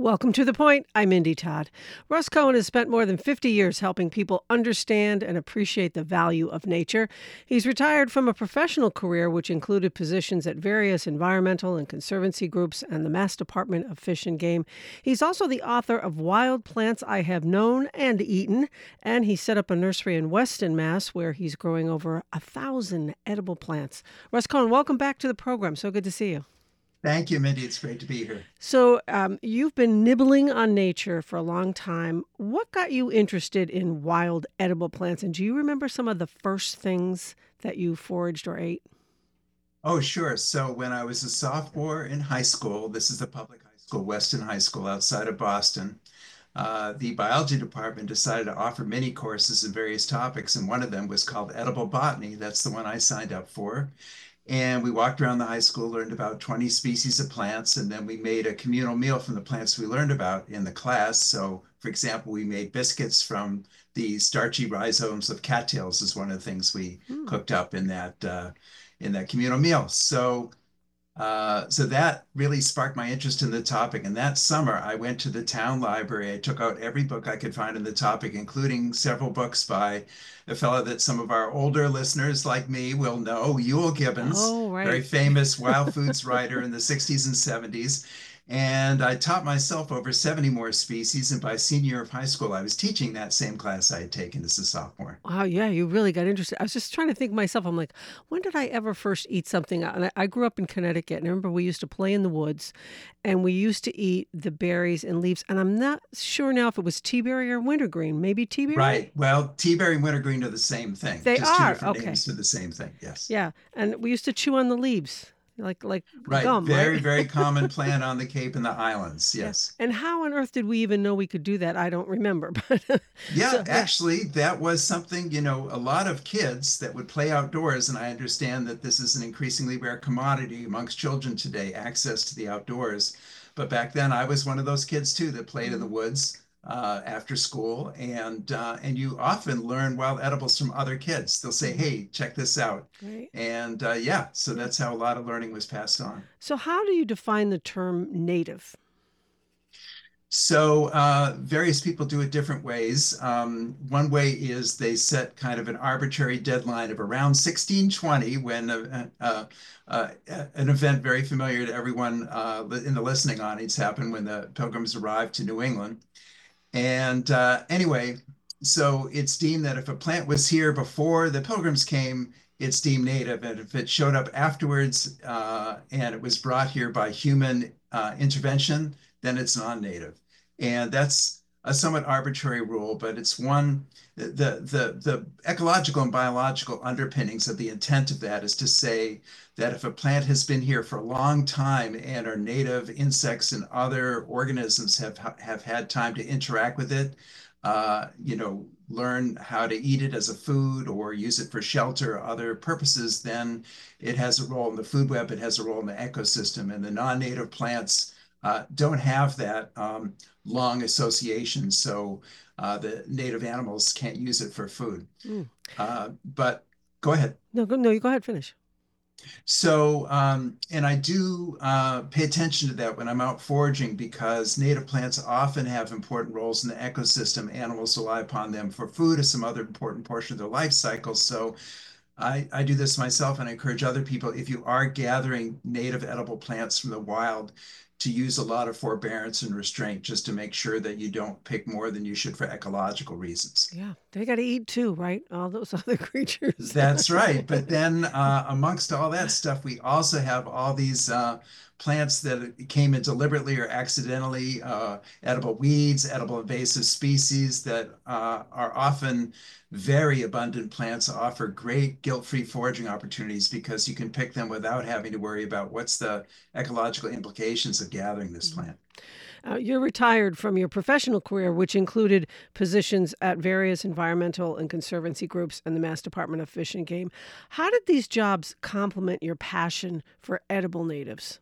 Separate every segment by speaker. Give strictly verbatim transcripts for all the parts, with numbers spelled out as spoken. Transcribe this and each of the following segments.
Speaker 1: Welcome to The Point. I'm Indy Todd. Russ Cohen has spent more than fifty years helping people understand and appreciate the value of nature. He's retired from a professional career which included positions at various environmental and conservancy groups and the Mass Department of Fish and Game. He's also the author of Wild Plants I Have Known and Eaten, and he set up a nursery in Weston, Mass, where he's growing over a thousand edible plants. Russ Cohen, welcome back to the program. So good to see you.
Speaker 2: Thank you, Mindy. It's great to be here.
Speaker 1: So um, you've been nibbling on nature for a long time. What got you interested in wild edible plants? And do you remember some of the first things that you foraged or ate?
Speaker 2: Oh, sure. So when I was a sophomore in high school, this is the public high school, Weston High School outside of Boston, uh, the biology department decided to offer mini courses in various topics. And one of them was called edible botany. That's the one I signed up for. And we walked around the high school, learned about twenty species of plants, and then we made a communal meal from the plants we learned about in the class. So, for example, we made biscuits from the starchy rhizomes of cattails is one of the things we
Speaker 1: Hmm.
Speaker 2: cooked up in that uh, in that communal meal. So uh, so that really sparked my interest in the topic. And that summer, I went to the town library. I took out every book I could find in the topic, including several books by a fellow that some of our older listeners like me will know, Euell Gibbons,
Speaker 1: Oh,
Speaker 2: very
Speaker 1: right.
Speaker 2: famous wild foods writer in the sixties and seventies. And I taught myself over seventy more species. And by senior year of high school, I was teaching that same class I had taken as a sophomore.
Speaker 1: Wow, yeah, you really got interested. I was just trying to think myself. I'm like, when did I ever first eat something? And I, I grew up in Connecticut, and I remember we used to play in the woods, and we used to eat the berries and leaves. And I'm not sure now if it was tea berry or wintergreen. Maybe tea berry?
Speaker 2: Right. Well, tea berry and wintergreen are the same thing,
Speaker 1: They
Speaker 2: just two
Speaker 1: are.
Speaker 2: different
Speaker 1: Okay.
Speaker 2: names for the same thing. Yes.
Speaker 1: Yeah, and we used to chew on the leaves, like like
Speaker 2: Right.
Speaker 1: gum,
Speaker 2: Very,
Speaker 1: right?
Speaker 2: very common plant on the Cape and the islands.
Speaker 1: Yeah.
Speaker 2: Yes.
Speaker 1: And how on earth did we even know we could do that? I don't remember. But
Speaker 2: Yeah,
Speaker 1: so yeah.
Speaker 2: actually, that was something, you know, a lot of kids that would play outdoors, and I understand that this is an increasingly rare commodity amongst children today, access to the outdoors. But back then, I was one of those kids too that played in the
Speaker 1: Mhm.
Speaker 2: woods uh, after school, and uh, and you often learn wild edibles from other kids. They'll say,
Speaker 1: Mhm.
Speaker 2: "Hey, check this out,"
Speaker 1: Right.
Speaker 2: and uh, yeah, so
Speaker 1: Yeah.
Speaker 2: that's how a lot of learning was passed on.
Speaker 1: So how do you define the term native?
Speaker 2: So uh, various people do it different ways. Um, one way is they set kind of an arbitrary deadline of around sixteen twenty when a, a, a, an event very familiar to everyone uh, in the listening audience happened when the Pilgrims arrived to New England. And uh, anyway, so it's deemed that if a plant was here before the Pilgrims came, it's deemed native. And if it showed up afterwards uh, and it was brought here by human uh, intervention, then it's non-native. And that's a somewhat arbitrary rule, but it's one, the, the, the ecological and biological underpinnings of the intent of that is to say that if a plant has been here for a long time and our native insects and other organisms have, have had time to interact with it, uh, you know, learn how to eat it as a food or use it for shelter or other purposes, then it has a role in the food web, it has a role in the ecosystem. And the non-native plants uh, don't have that um, long association. So uh, the native animals can't use it for food.
Speaker 1: Mm.
Speaker 2: Uh, but go ahead.
Speaker 1: No, go, no, you go ahead, finish.
Speaker 2: So, um, and I do uh, pay attention to that when I'm out foraging because native plants often have important roles in the ecosystem. Animals rely upon them for food or some other important portion of their life cycle. So I, I do this myself and I encourage other people, if you are gathering native edible plants from the wild, to use a lot of forbearance and restraint just to make sure that you don't pick more than you should for ecological reasons.
Speaker 1: Yeah, they got to eat too, right? All those other creatures.
Speaker 2: That's right. But then uh, amongst all that stuff, we also have all these uh, plants that came in deliberately or accidentally, uh, edible weeds, edible invasive species that uh, are often very abundant plants, offer great guilt-free foraging opportunities because you can pick them without having to worry about what's the ecological implications of gathering this
Speaker 1: Mhm.
Speaker 2: plant.
Speaker 1: Uh, you're retired from your professional career, which included positions at various environmental and conservancy groups and the Mass Department of Fish and Game. How did these jobs complement your passion for edible natives?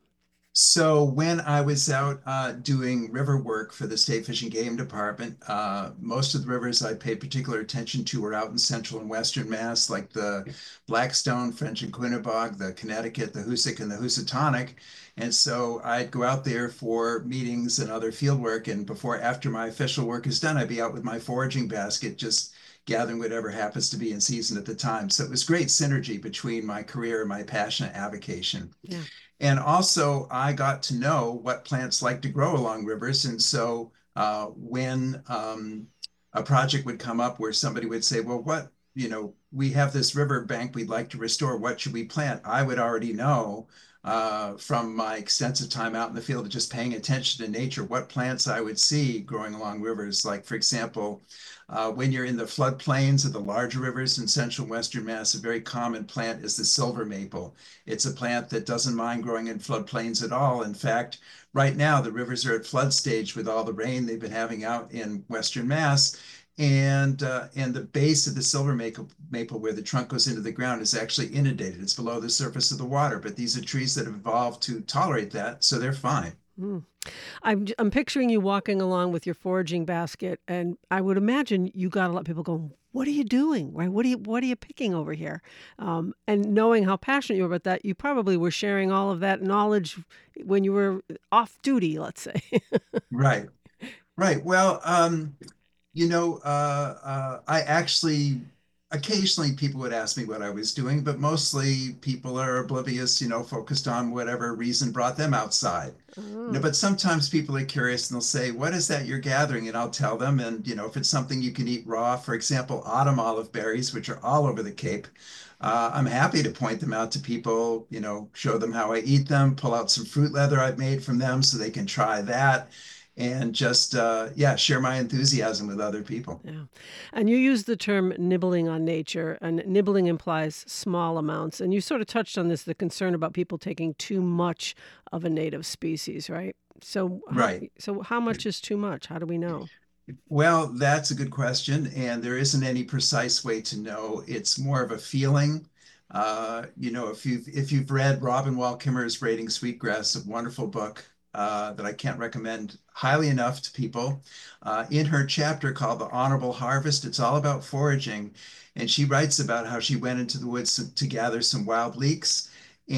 Speaker 2: So when I was out uh, doing river work for the State Fish and Game Department, uh, most of the rivers I paid particular attention to were out in central and western Mass, like the Blackstone, French and Quinnebog, the Connecticut, the Hoosic, and the Housatonic. And so I'd go out there for meetings and other field work. And before, after my official work is done, I'd be out with my foraging basket, just gathering whatever happens to be in season at the time. So it was great synergy between my career and my passionate avocation.
Speaker 1: Yeah.
Speaker 2: And also, I got to know what plants like to grow along rivers. And so, uh, when um, a project would come up where somebody would say, well, what, you know, we have this river bank we'd like to restore. What should we plant? I would already know uh, from my extensive time out in the field of just paying attention to nature, what plants I would see growing along rivers. Like, for example, uh, when you're in the floodplains of the larger rivers in central and western Mass, a very common plant is the silver maple. It's a plant that doesn't mind growing in floodplains at all. In fact, right now the rivers are at flood stage with all the rain they've been having out in western Mass. And uh, and the base of the silver maple, maple, where the trunk goes into the ground, is actually inundated. It's below the surface of the water. But these are trees that have evolved to tolerate that, so they're fine.
Speaker 1: Mm. I'm j- I'm picturing you walking along with your foraging basket, and I would imagine you got a lot of people going, "What are you doing? Right? What are you What are you picking over here?" Um, and knowing how passionate you were about that, you probably were sharing all of that knowledge when you were off duty, let's say.
Speaker 2: Right, right. Well, um, You know, uh, uh, I actually, occasionally people would ask me what I was doing, but mostly people are oblivious, you know, focused on whatever reason brought them outside. You know,
Speaker 1: Oh,
Speaker 2: but sometimes people are curious and they'll say, what is that you're gathering? And I'll tell them. And, you know, if it's something you can eat raw, for example, autumn olive berries, which are all over the Cape, uh, I'm happy to point them out to people, you know, show them how I eat them, pull out some fruit leather I've made from them so they can try that and just uh, yeah, share my enthusiasm with other people.
Speaker 1: yeah. And you use the term nibbling on nature, and nibbling implies small amounts. And you sort of touched on this, the concern about people taking too much of a native species, right? So how
Speaker 2: Right.
Speaker 1: so how much is too much? How do we know?
Speaker 2: Well, that's a good question, and there isn't any precise way to know. It's more of a feeling. Uh, you know, if you've if you've read Robin Wall Kimmerer's Rating Sweetgrass, a wonderful book uh, that I can't recommend highly enough to people. Uh, in her chapter called The Honorable Harvest, it's all about foraging, and she writes about how she went into the woods to, to gather some wild leeks,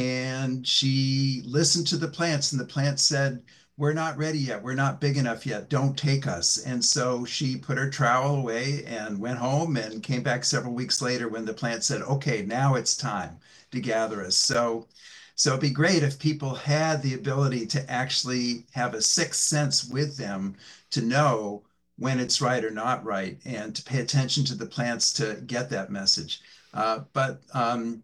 Speaker 2: and she listened to the plants, and the plants said, we're not ready yet. We're not big enough yet. Don't take us. And so she put her trowel away and went home and came back several weeks later when the plant said, okay, now it's time to gather us. So, so it'd be great if people had the ability to actually have a sixth sense with them to know when it's right or not right and to pay attention to the plants to get that message. Uh, but um,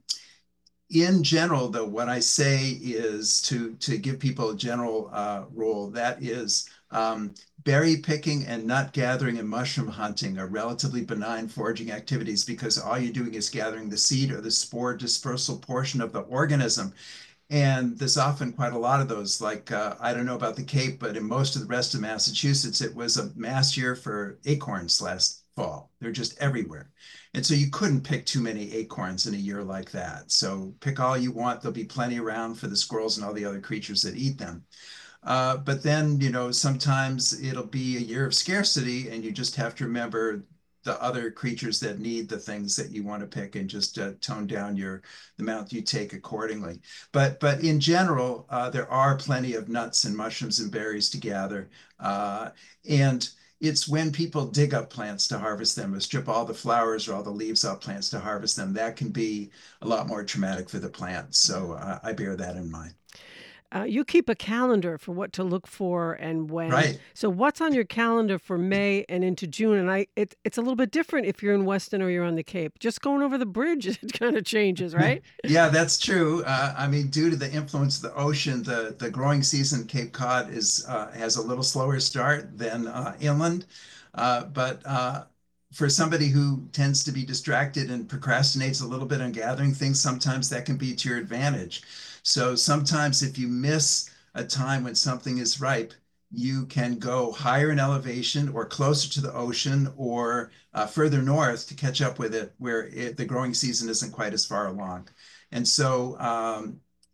Speaker 2: in general, though, what I say is to to give people a general uh, rule. That is, um, berry picking and nut gathering and mushroom hunting are relatively benign foraging activities because all you're doing is gathering the seed or the spore dispersal portion of the organism. And there's often quite a lot of those. Like, uh, I don't know about the Cape, but in most of the rest of Massachusetts, it was a mass year for acorns last fall. They're just everywhere. And so you couldn't pick too many acorns in a year like that. So pick all you want. There'll be plenty around for the squirrels and all the other creatures that eat them. Uh, but then, you know, sometimes it'll be a year of scarcity, and you just have to remember the other creatures that need the things that you want to pick and just uh, tone down your the amount you take accordingly. But but in general, uh, there are plenty of nuts and mushrooms and berries to gather, uh, and it's when people dig up plants to harvest them or strip all the flowers or all the leaves off plants to harvest them that can be a lot more traumatic for the plant. So uh, I bear that in mind.
Speaker 1: Uh, you keep a calendar for what to look for and when.
Speaker 2: Right.
Speaker 1: So what's on your calendar for May and into June? And I, it, it's a little bit different if you're in Weston or you're on the Cape. Just going over the bridge, it kind of changes, right?
Speaker 2: Yeah, that's true. Uh, I mean, due to the influence of the ocean, the, the growing season Cape Cod is uh, has a little slower start than uh, inland. Uh, but uh, for somebody who tends to be distracted and procrastinates a little bit on gathering things, sometimes that can be to your advantage. So sometimes if you miss a time when something is ripe, you can go higher in elevation or closer to the ocean or uh, further north to catch up with it where it, the growing season isn't quite as far along. And so um,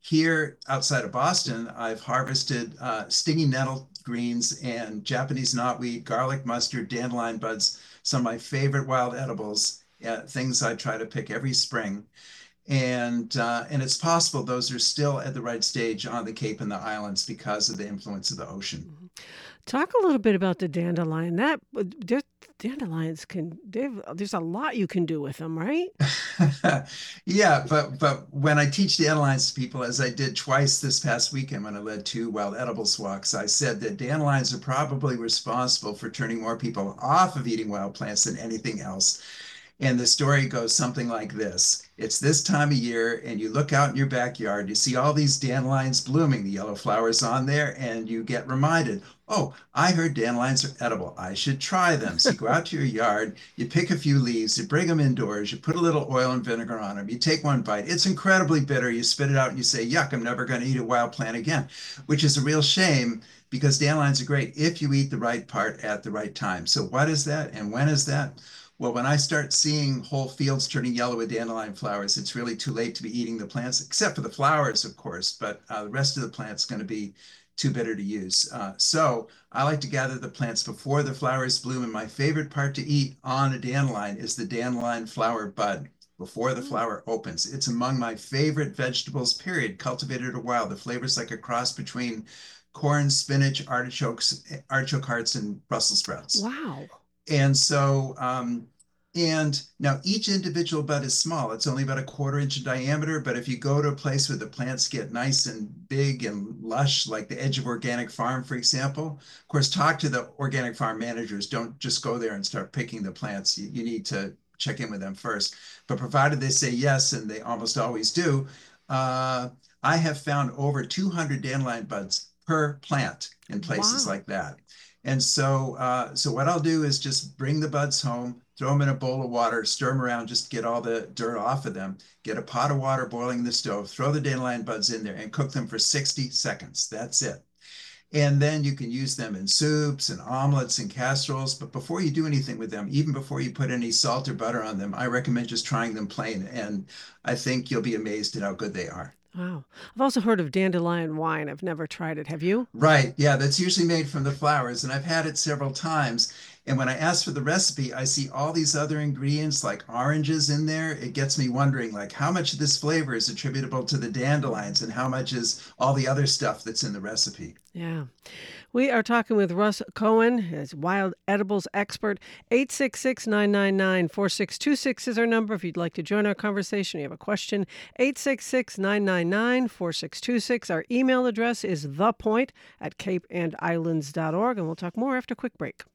Speaker 2: here outside of Boston, I've harvested uh, stinging nettle greens and Japanese knotweed, garlic mustard, dandelion buds, some of my favorite wild edibles, uh, things I try to pick every spring. And uh, and it's possible those are still at the right stage on the Cape and the islands because of the influence of the ocean.
Speaker 1: Mhm. Talk a little bit about the dandelion. That uh, there- dandelions can they've there's a lot you can do with them, right?
Speaker 2: Yeah, but but when I teach dandelions to people, as I did twice this past weekend when I led two wild edibles walks, I said that dandelions are probably responsible for turning more people off of eating wild plants than anything else. And the story goes something like this. It's this time of year, and you look out in your backyard, you see all these dandelions blooming, the yellow flowers on there, and you get reminded, oh, I heard dandelions are edible. I should try them. So you go out to your yard, you pick a few leaves, you bring them indoors, you put a little oil and vinegar on them, you take one bite. It's incredibly bitter. You spit it out and you say, yuck, I'm never going to eat a wild plant again, which is a real shame because dandelions are great if you eat the right part at the right time. So what is that and when is that? Well, when I start seeing whole fields turning yellow with dandelion flowers, it's really too late to be eating the plants, except for the flowers, of course, but uh, the rest of the plant's going to be too bitter to use. Uh, so I like to gather the plants before the flowers bloom, and my favorite part to eat on a dandelion is the dandelion flower bud before the
Speaker 1: Mm.
Speaker 2: flower opens. It's among my favorite vegetables, period, cultivated or wild. The flavor's like a cross between corn, spinach, artichokes, artichoke hearts, and Brussels sprouts.
Speaker 1: Wow.
Speaker 2: And so, um, and now each individual bud is small. It's only about a quarter inch in diameter. But if you go to a place where the plants get nice and big and lush, like the Edge of Organic Farm, for example, of course, talk to the organic farm managers. Don't just go there and start picking the plants. You, you need to check in with them first. But provided they say yes, and they almost always do, uh, I have found over two hundred dandelion buds per plant in places
Speaker 1: Wow.
Speaker 2: like that. And so, uh, so what I'll do is just bring the buds home, throw them in a bowl of water, stir them around, just get all the dirt off of them, get a pot of water boiling in the stove, throw the dandelion buds in there and cook them for sixty seconds. That's it. And then you can use them in soups and omelets and casseroles. But before you do anything with them, even before you put any salt or butter on them, I recommend just trying them plain. And I think you'll be amazed at how good they are.
Speaker 1: Wow. I've also heard of dandelion wine. I've never tried it. Have you?
Speaker 2: Right. Yeah, that's usually made from the flowers, and I've had it several times. And when I ask for the recipe, I see all these other ingredients like oranges in there. It gets me wondering, like, how much of this flavor is attributable to the dandelions and how much is all the other stuff that's in the recipe?
Speaker 1: Yeah. We are talking with Russ Cohen, his wild edibles expert. eight six six, nine nine nine, four six two six is our number if you'd like to join our conversation. You have a question. eight six six, nine nine nine, four six two six. Our email address is thepoint at cape and islands dot org, and we'll talk more after a quick break.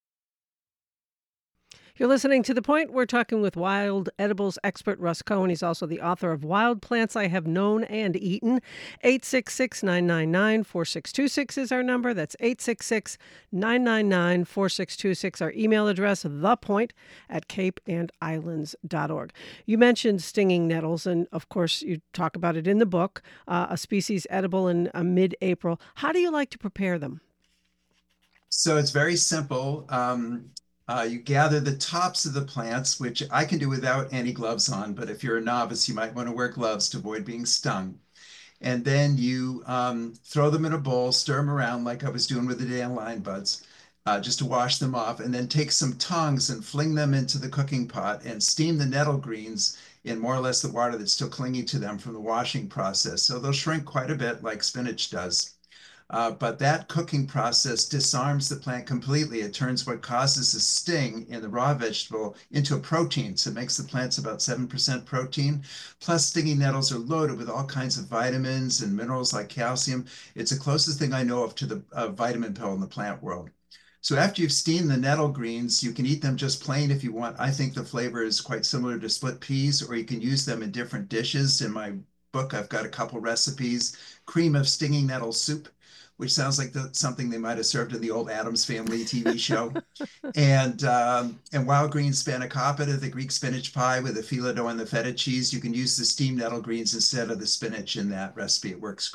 Speaker 1: You're listening to The Point. We're talking with wild edibles expert Russ Cohen. He's also the author of Wild Plants I Have Known and Eaten. eight six six, nine nine nine, four six two six is our number. That's eight six six, nine nine nine, four six two six. Our email address, thepoint at cape and islands dot org. You mentioned stinging nettles, and of course, you talk about it in the book, uh, a species edible in uh, mid-April. How do you like to prepare them?
Speaker 2: So it's very simple. Um, uh, you gather the tops of the plants, which I can do without any gloves on, but if you're a novice, you might want to wear gloves to avoid being stung. And then you um, throw them in a bowl, stir them around like I was doing with the dandelion buds, uh, just to wash them off, and then take some tongs and fling them into the cooking pot and steam the nettle greens in more or less the water that's still clinging to them from the washing process. So they'll shrink quite a bit like spinach does. Uh, but that cooking process disarms the plant completely. It turns what causes a sting in the raw vegetable into a protein. So it makes the plants about seven percent protein. Plus, stinging nettles are loaded with all kinds of vitamins and minerals like calcium. It's the closest thing I know of to the uh, vitamin pill in the plant world. So after you've steamed the nettle greens, you can eat them just plain if you want. I think the flavor is quite similar to split peas, or you can use them in different dishes. In my book, I've got a couple recipes. Cream of stinging nettle soup, which sounds like the, something they might have served in the old Addams Family T V show. And um, and wild green spanakopita, the Greek spinach pie with the phyllo dough and the feta cheese. You can use the steamed nettle greens instead of the spinach in that recipe. It works great.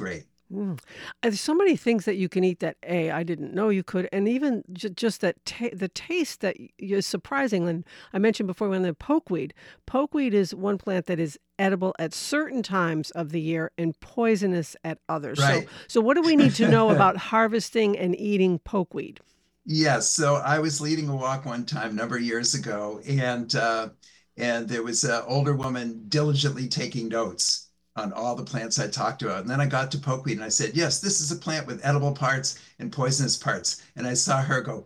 Speaker 1: Mm. There's so many things that you can eat that A, I didn't know you could, and even ju just that ta the taste that y is surprising, and I mentioned before when the pokeweed. Pokeweed is one plant that is edible at certain times of the year and poisonous at others. So
Speaker 2: Right.
Speaker 1: so what do we need to know about harvesting and eating pokeweed?
Speaker 2: Yes, so I was leading a walk one time, a number of years ago, and uh, and there was an older woman diligently taking notes on all the plants I talked about. And then I got to pokeweed and I said, "Yes, this is a plant with edible parts and poisonous parts." And I saw her go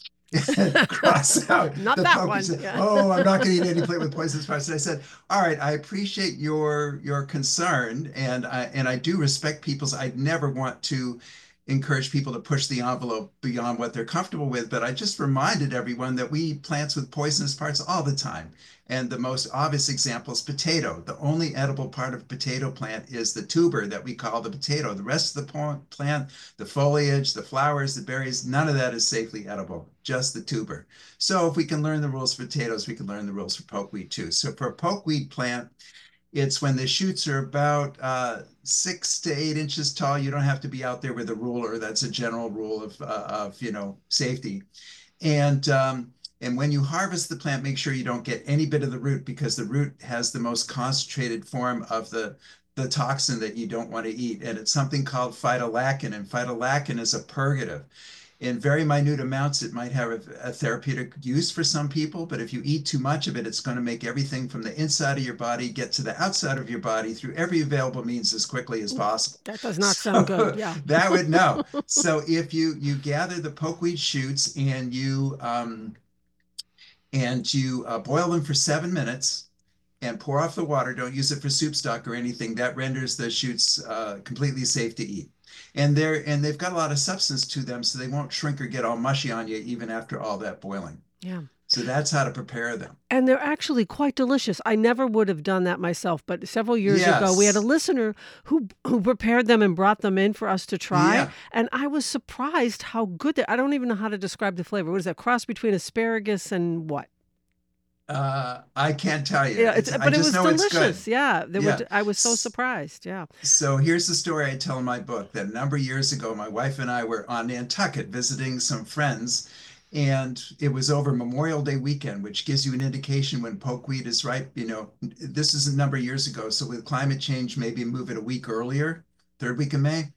Speaker 2: cross out
Speaker 1: Not
Speaker 2: the
Speaker 1: that
Speaker 2: pokeweed. She
Speaker 1: one.
Speaker 2: said,
Speaker 1: Yeah.
Speaker 2: "Oh, I'm not going to eat any plant with poisonous parts." And I said, "All right, I appreciate your your concern, and I and I do respect people's. I'd never want to." Encourage people to push the envelope beyond what they're comfortable with. But I just reminded everyone that we eat plants with poisonous parts all the time. And the most obvious example is potato. The only edible part of a potato plant is the tuber that we call the potato. The rest of the plant, the foliage, the flowers, the berries, none of that is safely edible, just the tuber. So if we can learn the rules for potatoes, we can learn the rules for pokeweed too. So for a pokeweed plant, it's when the shoots are about uh, six to eight inches tall. You don't have to be out there with a ruler. That's a general rule of, uh, of you know, safety. And um, and when you harvest the plant, make sure you don't get any bit of the root because the root has the most concentrated form of the the toxin that you don't want to eat. And it's something called phytolachin. And phytolachin is a purgative. In very minute amounts, it might have a, a therapeutic use for some people, but if you eat too much of it, it's going to make everything from the inside of your body get to the outside of your body through every available means as quickly as possible.
Speaker 1: That does not sound good.
Speaker 2: So
Speaker 1: Yeah.
Speaker 2: that would no. So if you you gather the pokeweed shoots and you um, and you uh, boil them for seven minutes and pour off the water. Don't use it for soup stock or anything. That renders the shoots uh, completely safe to eat. And they're and they've got a lot of substance to them, so they won't shrink or get all mushy on you even after all that boiling.
Speaker 1: Yeah.
Speaker 2: So that's how to prepare them.
Speaker 1: And they're actually quite delicious. I never would have done that myself, but several years ago, we had a
Speaker 2: Yes.
Speaker 1: listener who who prepared them and brought them in for us to try,
Speaker 2: Yeah.
Speaker 1: and I was surprised how good they I don't even know how to describe the flavor. What is that? Cross between asparagus and what?
Speaker 2: Uh, I can't tell you.
Speaker 1: Yeah, it's
Speaker 2: It's I
Speaker 1: but it
Speaker 2: just
Speaker 1: was
Speaker 2: know it's good.
Speaker 1: delicious. Yeah, they were
Speaker 2: Yeah.
Speaker 1: d I was so
Speaker 2: S-
Speaker 1: surprised. Yeah.
Speaker 2: So here's the story I tell in my book that a number of years ago, my wife and I were on Nantucket visiting some friends, and it was over Memorial Day weekend, which gives you an indication when pokeweed is ripe. You know, this is a number of years ago. So with climate change, maybe move it a week earlier, third week of May.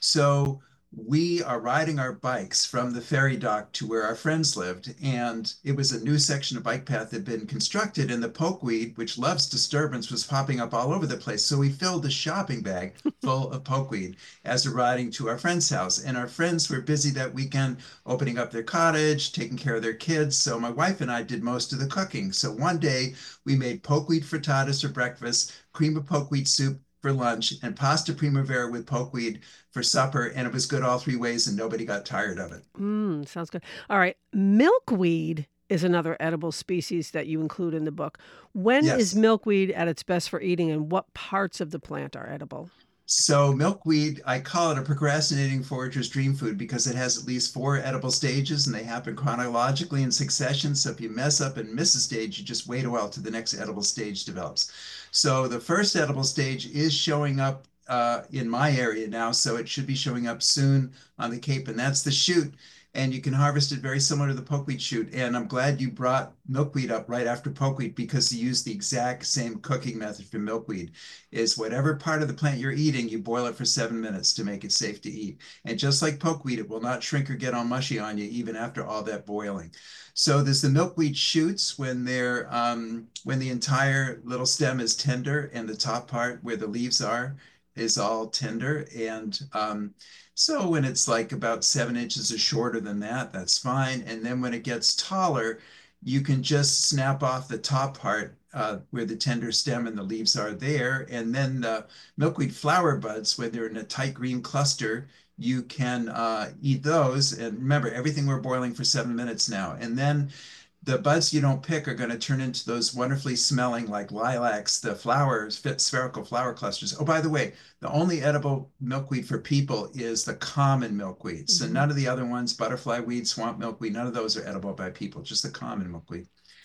Speaker 2: So we are riding our bikes from the ferry dock to where our friends lived, and it was a new section of bike path that had been constructed, and the pokeweed, which loves disturbance, was popping up all over the place. So we filled a shopping bag full of pokeweed as we're riding to our friend's house. And our friends were busy that weekend opening up their cottage, taking care of their kids. So my wife and I did most of the cooking. So one day we made pokeweed frittatas for breakfast, cream of pokeweed soup for lunch, and pasta primavera with pokeweed for supper, and it was good all three ways, and nobody got tired of it.
Speaker 1: Mm, sounds good. All right. Milkweed is another edible species that you include in the book. When is
Speaker 2: Yes.
Speaker 1: milkweed at its best for eating, and what parts of the plant are edible?
Speaker 2: So milkweed, I call it a procrastinating forager's dream food because it has at least four edible stages and they happen chronologically in succession. So if you mess up and miss a stage, you just wait a while till the next edible stage develops. So the first edible stage is showing up uh, in my area now, so it should be showing up soon on the Cape, and that's the shoot. And you can harvest it very similar to the pokeweed shoot. And I'm glad you brought milkweed up right after pokeweed because you use the exact same cooking method for milkweed. Is whatever part of the plant you're eating, you boil it for seven minutes to make it safe to eat. And just like pokeweed, it will not shrink or get all mushy on you even after all that boiling. So there's the milkweed shoots when they're um, when the entire little stem is tender and the top part where the leaves are is all tender. And um, so when it's like about seven inches or shorter than that, that's fine. And then when it gets taller, you can just snap off the top part uh, where the tender stem and the leaves are there. And then the milkweed flower buds, when they're in a tight green cluster, you can uh, eat those. And remember, everything we're boiling for seven minutes now. And then the buds you don't pick are going to turn into those wonderfully smelling like lilacs, the flowers, fit spherical flower clusters. Oh, by the way, the only edible milkweed for people is the common milkweed. So
Speaker 1: Mhm.
Speaker 2: none of the other ones, butterfly weed, swamp milkweed, none of those are edible by people, just the common milkweed.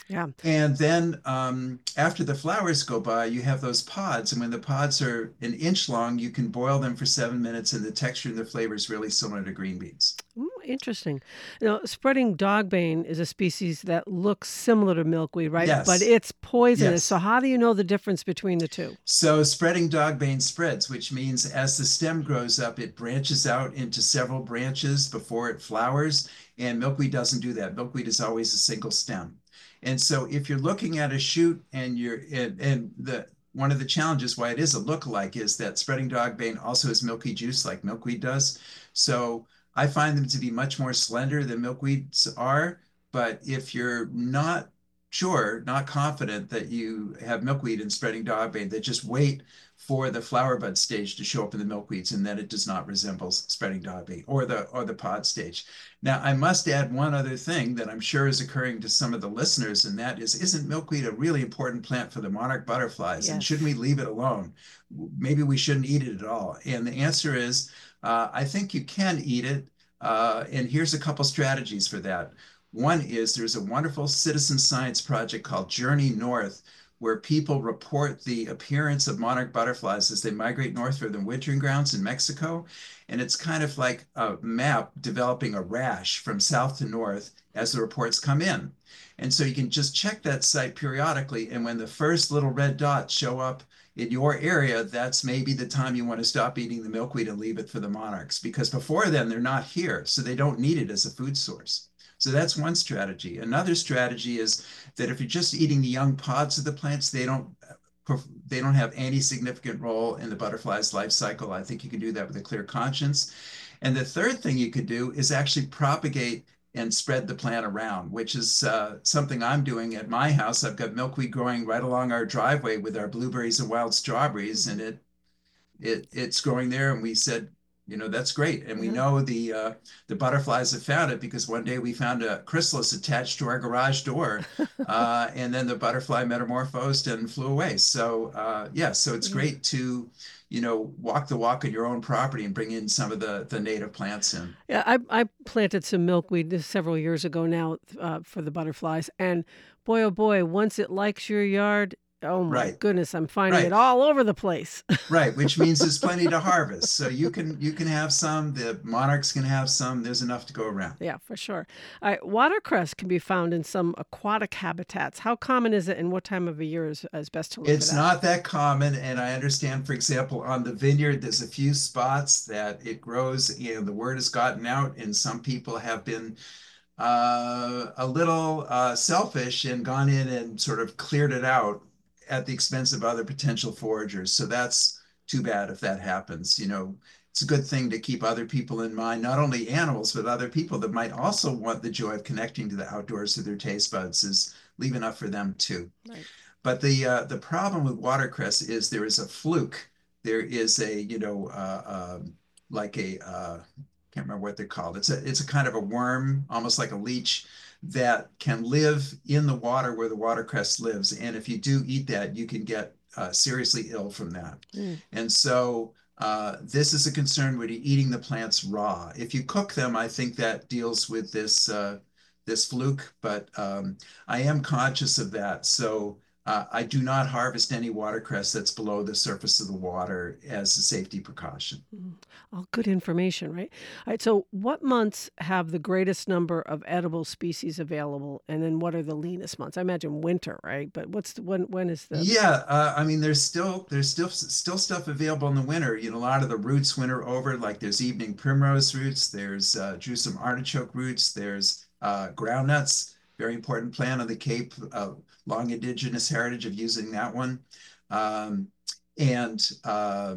Speaker 1: Yeah.
Speaker 2: And then um, after the flowers go by, you have those pods. And when the pods are an inch long, you can boil them for seven minutes, and the texture and the flavor is really similar to green beans.
Speaker 1: Mm, interesting. You know, spreading dogbane is a species that looks similar to milkweed, right? But
Speaker 2: Yes,
Speaker 1: it's poisonous. So
Speaker 2: yes.
Speaker 1: how do you know the difference between the two?
Speaker 2: So spreading dogbane spreads, which means as the stem grows up, it branches out into several branches before it flowers. And milkweed doesn't do that. Milkweed is always a single stem. And so if you're looking at a shoot and you're and, and the one of the challenges why it is a lookalike is that spreading dogbane also has milky juice like milkweed does. So I find them to be much more slender than milkweeds are. But if you're not sure, not confident that you have milkweed and spreading dogbane, that just wait for the flower bud stage to show up in the milkweeds, and then it does not resemble spreading dogbane or the or the pod stage. Now, I must add one other thing that I'm sure is occurring to some of the listeners, and that is, isn't milkweed a really important plant for the monarch butterflies? And shouldn't we
Speaker 1: Yes.
Speaker 2: leave it alone? Maybe we shouldn't eat it at all. And the answer is, uh, I think you can eat it. Uh, and here's a couple strategies for that. One is there's a wonderful citizen science project called Journey North, where people report the appearance of monarch butterflies as they migrate north for the wintering grounds in Mexico. And it's kind of like a map developing a rash from south to north as the reports come in. And so you can just check that site periodically. And when the first little red dots show up in your area, that's maybe the time you want to stop eating the milkweed and leave it for the monarchs, because before then they're not here, so they don't need it as a food source. So that's one strategy. Another strategy is that if you're just eating the young pods of the plants, they don't they don't have any significant role in the butterfly's life cycle. I think you can do that with a clear conscience. And the third thing you could do is actually propagate and spread the plant around, which is uh, something I'm doing at my house. I've got milkweed growing right along our driveway with our blueberries and wild strawberries, and it it it's growing there. And we said, you know, that's great. And we
Speaker 1: Yeah.
Speaker 2: know the uh, the butterflies have found it because one day we found a chrysalis attached to our garage door, uh, and then the butterfly metamorphosed and flew away. So uh, yeah, so it's
Speaker 1: Yeah.
Speaker 2: great to, you know, walk the walk on your own property and bring in some of the the native plants in.
Speaker 1: Yeah, I I planted some milkweed this several years ago now uh, for the butterflies, and boy oh boy, once it likes your yard, oh my
Speaker 2: Right,
Speaker 1: goodness, I'm finding it
Speaker 2: right.
Speaker 1: all over the place.
Speaker 2: Right, which means there's plenty to harvest. So you can you can have some, the monarchs can have some, there's enough to go around.
Speaker 1: Yeah, for sure. All right, watercress can be found in some aquatic habitats. How common is it, and what time of the year is, is best to look for
Speaker 2: It's
Speaker 1: that?
Speaker 2: not that common, and I understand, for example, on the vineyard, there's a few spots that it grows, and the word has gotten out, and some people have been uh, a little uh, selfish and gone in and sort of cleared it out at the expense of other potential foragers. So that's too bad if that happens. You know, it's a good thing to keep other people in mind, not only animals, but other people that might also want the joy of connecting to the outdoors through their taste buds is leave enough for them too.
Speaker 1: Right.
Speaker 2: But the uh, the problem with watercress is there is a fluke. There is a, you know, uh, um, like a uh, can't remember what they're called. It's a it's a kind of a worm, almost like a leech, that can live in the water where the watercress lives. And if you do eat that, you can get uh, seriously ill from that.
Speaker 1: Mm.
Speaker 2: And so uh, this is a concern when you're eating the plants raw. If you cook them, I think that deals with this uh, this fluke. But um, I am conscious of that. So uh, I do not harvest any watercress that's below the surface of the water as a safety precaution.
Speaker 1: Mm. All good information, right? All right, so what months have the greatest number of edible species available, and then what are the leanest months? I imagine winter, right? But what's the, when when is the
Speaker 2: Yeah, uh, I mean, there's still there's still still stuff available in the winter. You know, a lot of the roots winter over. Like there's evening primrose roots, there's uh, Jerusalem artichoke roots, there's uh, groundnuts, very important plant on the Cape. Uh, long indigenous heritage of using that one, um, and uh,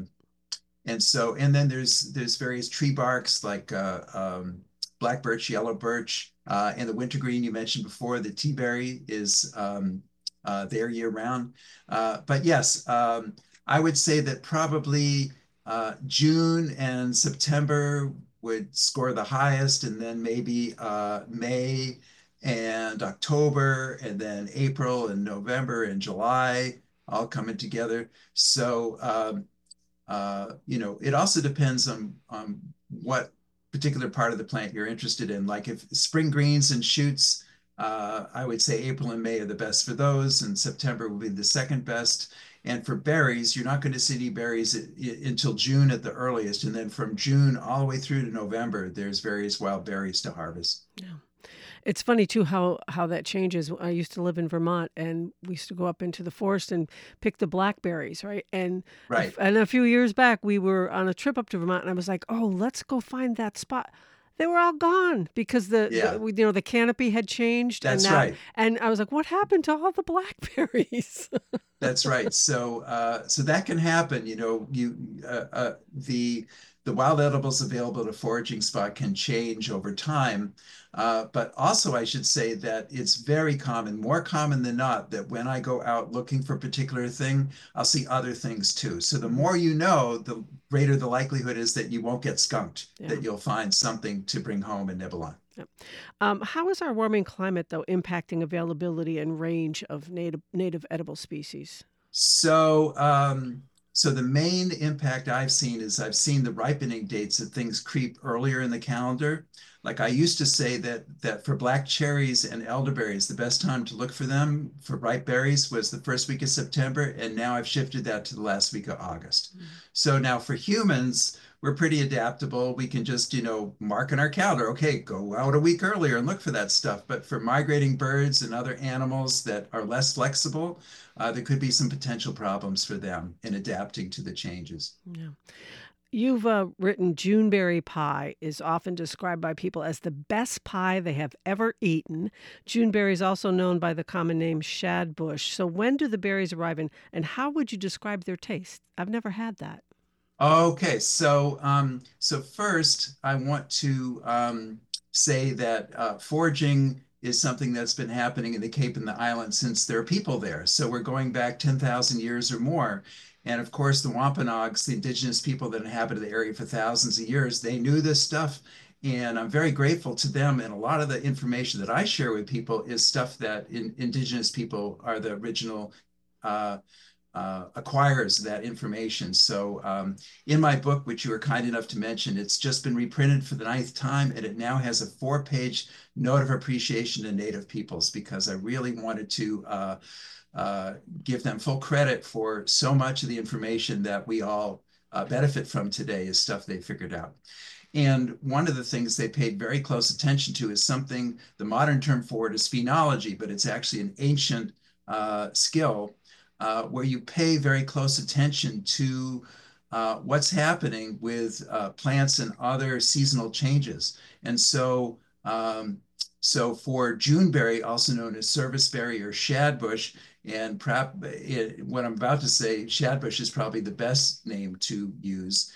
Speaker 2: and so and then there's there's various tree barks like uh, um, black birch, yellow birch, uh, and the wintergreen you mentioned before. The tea berry is um, uh, there year round. Uh, but yes, um, I would say that probably uh, June and September would score the highest, and then maybe uh, May and October, and then April and November and July all coming together. So um, uh, you know, it also depends on, on what particular part of the plant you're interested in. Like if spring greens and shoots, Uh, I would say April and May are the best for those, and September will be the second best. And for berries, you're not going to see any berries i- i- until June at the earliest. And then from June all the way through to November, there's various wild berries to harvest.
Speaker 1: Yeah. It's funny too how how that changes. I used to live in Vermont, and we used to go up into the forest and pick the blackberries, right? And a f-
Speaker 2: Right.
Speaker 1: and a few years back, we were on a trip up to Vermont, and I was like, "Oh, let's go find that spot." They were all gone because the, the
Speaker 2: Yeah,
Speaker 1: we- you know the canopy had changed, and
Speaker 2: that's
Speaker 1: now
Speaker 2: right.
Speaker 1: and I was like, "What happened to all the blackberries?"
Speaker 2: That's right. So, uh, so that can happen. You know, you uh, uh, the the wild edibles available at a foraging spot can change over time. Uh, but also, I should say that it's very common, more common than not, that when I go out looking for a particular thing, I'll see other things too. So the
Speaker 1: Mhm.
Speaker 2: more you know, the greater the likelihood is that you won't get skunked,
Speaker 1: Yeah.
Speaker 2: that you'll find something to bring home and nibble on.
Speaker 1: Yep. Um, how is our warming climate, though, impacting availability and range of native native edible species?
Speaker 2: So, um, so the main impact I've seen is I've seen the ripening dates that things creep earlier in the calendar. Like I used to say that that for black cherries and elderberries, the best time to look for them for ripe berries was the first week of September, and now I've shifted that to the last week of August.
Speaker 1: Mm.
Speaker 2: So now for humans, we're pretty adaptable. We can just, you know, mark in our calendar, okay, go out a week earlier and look for that stuff. But for migrating birds and other animals that are less flexible, uh, there could be some potential problems for them in adapting to the changes.
Speaker 1: Yeah. You've uh, written Juneberry pie is often described by people as the best pie they have ever eaten. Juneberry is also known by the common name shadbush. So when do the berries arrive, and, and how would you describe their taste? I've never had that.
Speaker 2: Okay, so um, so first, I want to um, say that uh, foraging is something that's been happening in the Cape and the islands since there are people there. So we're going back ten thousand years or more. And of course, the Wampanoags, the indigenous people that inhabited the area for thousands of years, they knew this stuff. And I'm very grateful to them. And a lot of the information that I share with people is stuff that in, indigenous people are the original uh, uh, acquires that information. So um, in my book, which you were kind enough to mention, it's just been reprinted for the ninth time, and it now has a four-page note of appreciation to Native peoples because I really wanted to uh, uh, give them full credit for so much of the information that we all uh, benefit from today is stuff they figured out. And one of the things they paid very close attention to is something, the modern term for it is phenology, but it's actually an ancient uh, skill uh, where you pay very close attention to uh, what's happening with uh, plants and other seasonal changes. And so, um, so for Juneberry, also known as serviceberry or shadbush, and perhaps it, what I'm about to say, shadbush is probably the best name to use,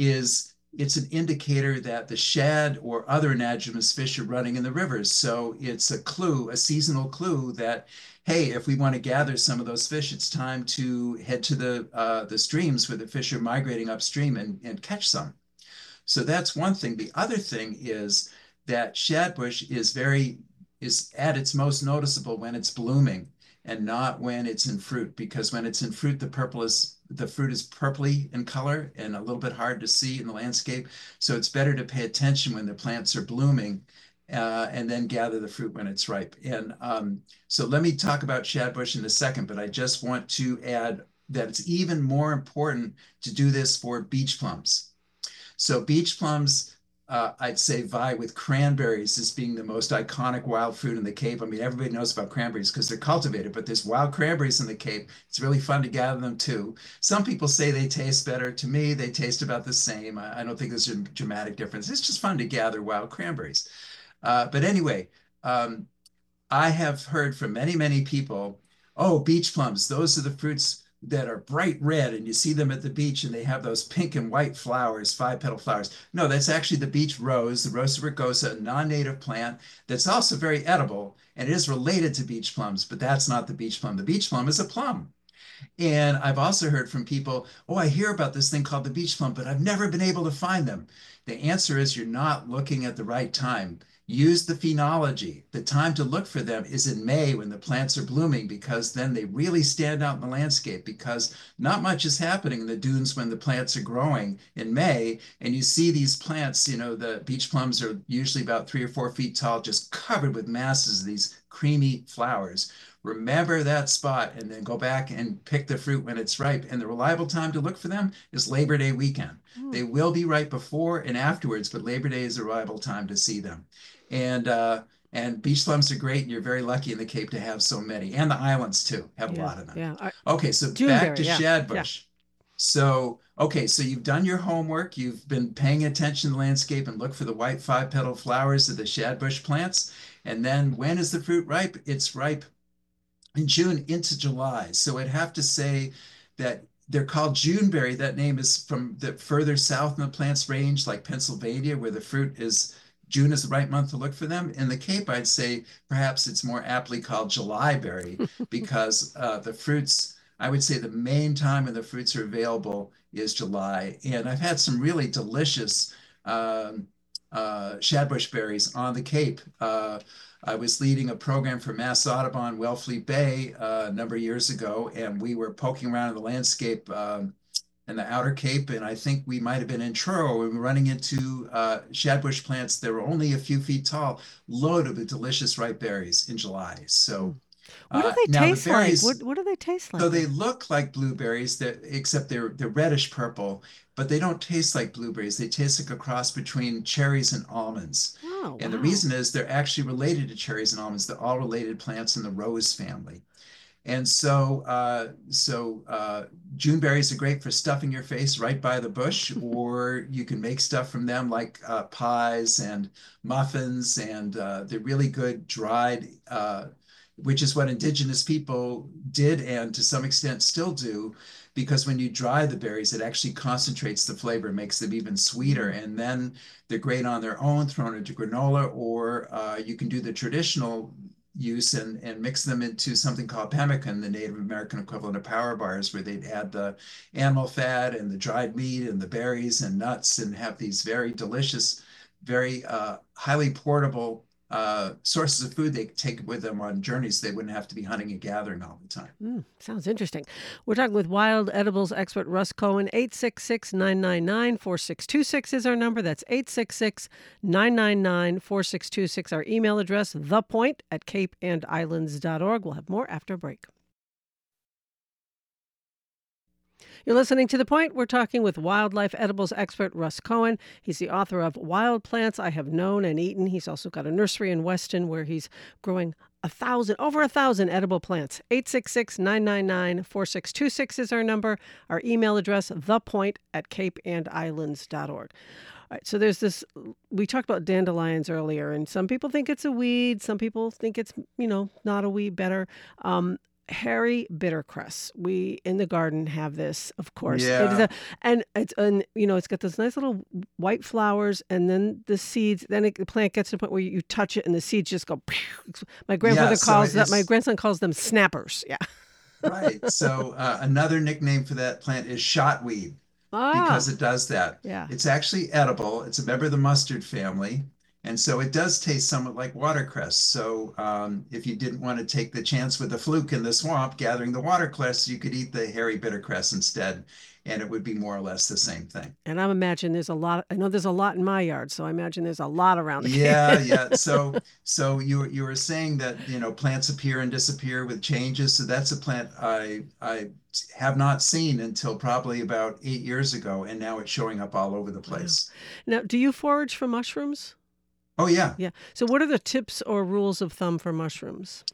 Speaker 2: is it's an indicator that the shad or other anadromous fish are running in the rivers. So it's a clue, a seasonal clue that, hey, if we want to gather some of those fish, it's time to head to the uh, the streams where the fish are migrating upstream and, and catch some. So that's one thing. The other thing is that shadbush is very is at its most noticeable when it's blooming and not when it's in fruit, because when it's in fruit, the purple is the fruit is purpley in color and a little bit hard to see in the landscape. So it's better to pay attention when the plants are blooming uh, and then gather the fruit when it's ripe. And um, so let me talk about shadbush in a second, but I just want to add that it's even more important to do this for beach plums. So beach plums, uh, I'd say vie with cranberries as being the most iconic wild fruit in the Cape. I mean, everybody knows about cranberries because they're cultivated, but there's wild cranberries in the Cape. It's really fun to gather them too. Some people say they taste better. To me, they taste about the same. I, I don't think there's a dramatic difference. It's just fun to gather wild cranberries. Uh, but anyway, um, I have heard from many, many people, oh, beach plums, those are the fruits that are bright red and you see them at the beach and they have those pink and white flowers, five petal flowers. No, that's actually the beach rose, the Rosa rugosa, a non-native plant that's also very edible and it is related to beach plums, but that's not the beach plum. The beach plum is a plum. And I've also heard from people, oh, I hear about this thing called the beach plum, but I've never been able to find them. The answer is you're not looking at the right time. Use the phenology. The time to look for them is in May when the plants are blooming because then they really stand out in the landscape because not much is happening in the dunes when the plants are growing in May. And you see these plants, you know, the beach plums are usually about three or four feet tall, just covered with masses of these creamy flowers. Remember that spot and then go back and pick the fruit when it's ripe. And the reliable time to look for them is Labor Day weekend.
Speaker 1: Mm.
Speaker 2: They will be ripe before and afterwards, but Labor Day is a reliable time to see them. And uh, and beach plums are great, and you're very lucky in the Cape to have so many. And the islands too have a
Speaker 1: Yeah,
Speaker 2: lot of them.
Speaker 1: yeah. I,
Speaker 2: Okay, so back
Speaker 1: Juneberry,
Speaker 2: to
Speaker 1: yeah, yeah.
Speaker 2: shadbush. So, okay, so you've done your homework. You've been paying attention to the landscape and look for the white five-petal flowers of the shadbush plants. And then when is the fruit ripe? It's ripe in June into July. So I'd have to say that they're called Juneberry. That name is from the further south in the plants range, like Pennsylvania, where the fruit is June is the right month to look for them. In the Cape, I'd say perhaps it's more aptly called July berry because uh, the fruits, I would say the main time when the fruits are available is July. And I've had some really delicious um, uh, shadbush berries on the Cape. Uh, I was leading a program for Mass Audubon, Wellfleet Bay, uh, a number of years ago, and we were poking around in the landscape um, in the Outer Cape, and I think we might have been in Truro. We were running into uh, shadbush plants that were only a few feet tall, loaded with delicious ripe berries in July. So
Speaker 1: what do
Speaker 2: uh,
Speaker 1: they
Speaker 2: now the
Speaker 1: taste like?
Speaker 2: berries,
Speaker 1: What what do they taste like?
Speaker 2: so they look like blueberries, that except they're they're reddish purple, but they don't taste like blueberries. They taste like a cross between cherries and almonds.
Speaker 1: Oh,
Speaker 2: And the
Speaker 1: wow.
Speaker 2: reason is they're actually related to cherries and almonds. They're all related plants in the rose family. And so, uh, so uh, June berries are great for stuffing your face right by the bush, or you can make stuff from them like uh, pies and muffins, and uh, they're really good dried, uh, which is what indigenous people did and to some extent still do, because when you dry the berries, it actually concentrates the flavor, makes them even sweeter,
Speaker 1: Mm.
Speaker 2: and then they're great on their own, thrown into granola, or uh, you can do the traditional use and, and mix them into something called pemmican, the Native American equivalent of power bars, where they'd add the animal fat and the dried meat and the berries and nuts and have these very delicious, very uh, highly portable uh, sources of food they could take with them on journeys. They wouldn't have to be hunting and gathering all the time.
Speaker 1: Mm, sounds interesting. We're talking with wild edibles expert Russ Cohen. eight six six, nine nine nine, four six two six is our number. That's eight six six, nine nine nine, four six two six. Our email address, thepoint at cape and islands dot org. We'll have more after a break. You're listening to The Point. We're talking with wildlife edibles expert Russ Cohen. He's the author of Wild Plants I Have Known and Eaten. He's also got a nursery in Weston where he's growing a thousand, over a thousand edible plants. eight six six, nine nine nine, four six two six is our number. Our email address, thepoint at cape and islands dot org. All right, so there's this, we talked about dandelions earlier, and some people think it's a weed. Some people think it's, you know, not a weed, better. Um, hairy bittercress. We in the garden have this, of course. It is
Speaker 2: Yeah.
Speaker 1: a, and it's and you know it's got those nice little white flowers, and then the seeds. Then it, the plant gets to the point where you, you touch it, and the seeds just go. My grandfather
Speaker 2: Yeah, so
Speaker 1: calls that. My
Speaker 2: it's
Speaker 1: grandson calls them snappers. Yeah.
Speaker 2: right. So uh, another nickname for that plant is shotweed because
Speaker 1: Ah.
Speaker 2: it does that.
Speaker 1: Yeah.
Speaker 2: It's actually edible. It's a member of the mustard family. And so it does taste somewhat like watercress. So um, if you didn't want to take the chance with the fluke in the swamp gathering the watercress, you could eat the hairy bittercress instead, and it would be more or less the same thing.
Speaker 1: And I'm imagining there's a lot. I know there's a lot in my yard, so I imagine there's a lot around the
Speaker 2: Yeah,
Speaker 1: Cape.
Speaker 2: yeah. So so you were- you were saying that, you know, plants appear and disappear with changes. So that's a plant I I have not seen until probably about eight years ago, and now it's showing up all over the
Speaker 1: Wow.
Speaker 2: place.
Speaker 1: Now, do you forage for mushrooms?
Speaker 2: Oh yeah.
Speaker 1: Yeah. So, what are the tips or rules of thumb for mushrooms?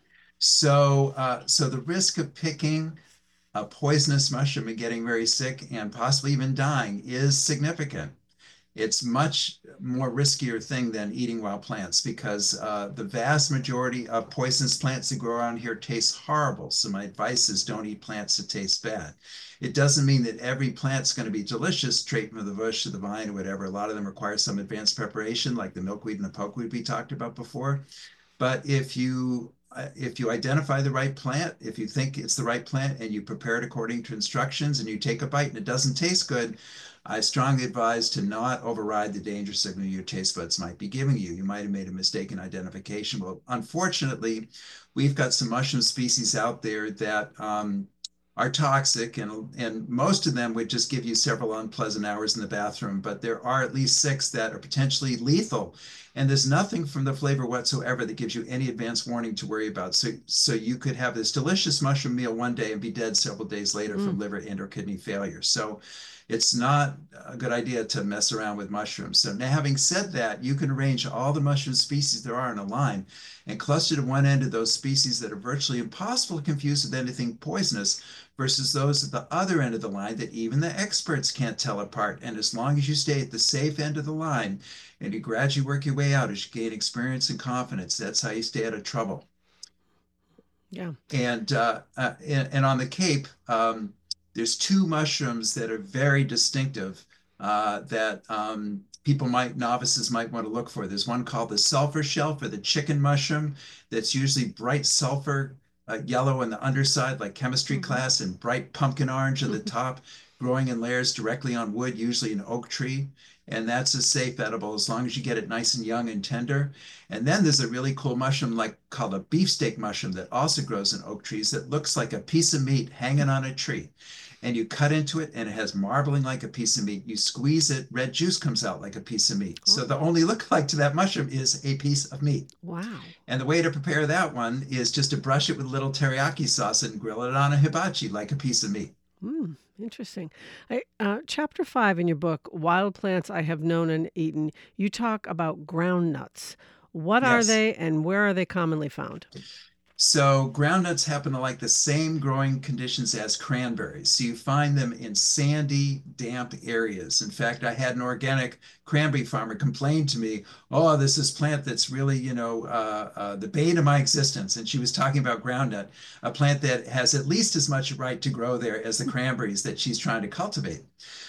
Speaker 2: So uh, so the risk of picking a poisonous mushroom and getting very sick and possibly even dying is significant. It's much more riskier thing than eating wild plants because uh, the vast majority of poisonous plants that grow around here taste horrible. So my advice is don't eat plants that taste bad. It doesn't mean that every plant's going to be delicious, straight from the bush to the vine or whatever. A lot of them require some advanced preparation, like the milkweed and the pokeweed we talked about before. But if you uh, if you identify the right plant, if you think it's the right plant and you prepare it according to instructions and you take a bite and it doesn't taste good, I strongly advise to not override the danger signal your taste buds might be giving you. You might have made a mistake in identification. Well, unfortunately, we've got some mushroom species out there that um, are toxic, and, and most of them would just give you several unpleasant hours in the bathroom, but there are at least six that are potentially lethal. And there's nothing from the flavor whatsoever that gives you any advance warning to worry about. So, so you could have this delicious mushroom meal one day and be dead several days later
Speaker 1: Mm.
Speaker 2: from liver and or kidney failure. So it's not a good idea to mess around with mushrooms. So now, having said that, you can arrange all the mushroom species there are in a line and cluster to one end of those species that are virtually impossible to confuse with anything poisonous versus those at the other end of the line that even the experts can't tell apart. And as long as you stay at the safe end of the line and you gradually work your way out as you gain experience and confidence, that's how you stay out of trouble.
Speaker 1: Yeah.
Speaker 2: And uh, uh, and, and on the Cape, um, there's two mushrooms that are very distinctive uh, that um, people might, novices might want to look for. There's one called the sulfur shelf or the chicken mushroom that's usually bright sulfur uh, yellow on the underside, like chemistry
Speaker 1: Mm-hmm.
Speaker 2: class, and bright pumpkin orange at the top, growing in layers directly on wood, usually an oak tree. And that's a safe edible as long as you get it nice and young and tender. And then there's a really cool mushroom like called a beefsteak mushroom that also grows in oak trees that looks like a piece of meat hanging on a tree. And you cut into it and it has marbling like a piece of meat. You squeeze it, red juice comes out like a piece of meat. So the
Speaker 1: Oh,
Speaker 2: only lookalike to that mushroom is a piece of meat.
Speaker 1: wow.
Speaker 2: And the way to prepare that one is just to brush it with a little teriyaki sauce and grill it on a hibachi like a piece of meat.
Speaker 1: Mm, interesting. I, uh, chapter five in your book, Wild Plants I Have Known and Eaten, you talk about ground nuts. What are
Speaker 2: Yes.
Speaker 1: they and where are they commonly found?
Speaker 2: So groundnuts happen to like the same growing conditions as cranberries. So you find them in sandy, damp areas. In fact, I had an organic cranberry farmer complain to me, oh, this is plant that's really, you know, uh, uh, the bane of my existence. And she was talking about groundnut, a plant that has at least as much right to grow there as the cranberries that she's trying to cultivate.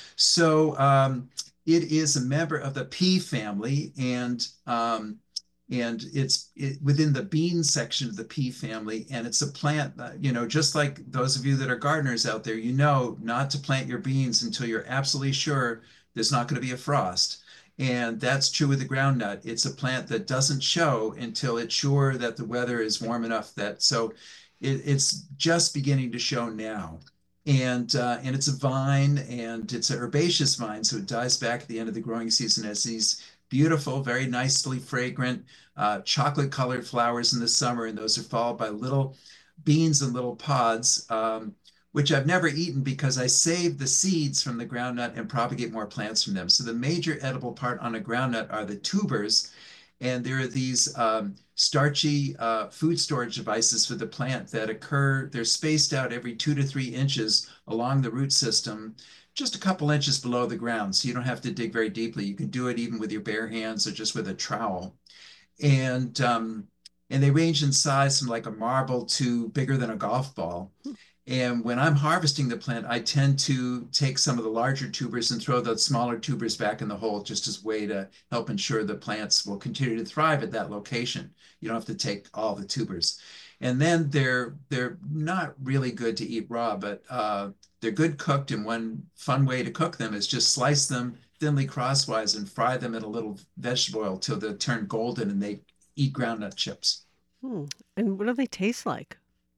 Speaker 2: So um, it is a member of the pea family, and um, and it's it, within the bean section of the pea family, and it's a plant that, you know, just like those of you that are gardeners out there, you know not to plant your beans until you're absolutely sure there's not going to be a frost. And that's true with the groundnut. It's a plant that doesn't show until it's sure that the weather is warm enough that so it, it's just beginning to show now. And uh, and it's a vine, and it's an herbaceous vine, so it dies back at the end of the growing season as these beautiful, very nicely fragrant, uh, chocolate colored flowers in the summer. And those are followed by little beans and little pods, um, which I've never eaten because I save the seeds from the groundnut and propagate more plants from them. So the major edible part on a groundnut are the tubers. And there are these um, starchy uh, food storage devices for the plant that occur, they're spaced out every two to three inches along the root system, just a couple inches below the ground. So you don't have to dig very deeply. You can do it even with your bare hands or just with a trowel. And um, and they range in size from like a marble to bigger than a golf ball. And when I'm harvesting the plant, I tend to take some of the larger tubers and throw the smaller tubers back in the hole just as a way to help ensure the plants will continue to thrive at that location. You don't have to take all the tubers. And then they're they're not really good to eat raw, but uh, they're good cooked. And one fun way to cook them is just slice them thinly crosswise and fry them in a little vegetable oil till they turn golden and they eat groundnut chips.
Speaker 1: Hmm. And what do they taste like?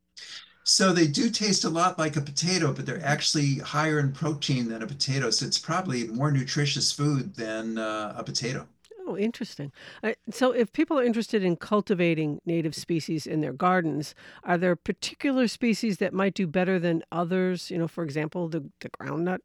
Speaker 2: So they do taste a lot like a potato, but they're actually higher in protein than a potato. So it's probably more nutritious food than uh, a potato.
Speaker 1: Oh, interesting. Uh, so, if people are interested in cultivating native species in their gardens, are there particular species that might do better than others? You know, for example, the, the groundnut.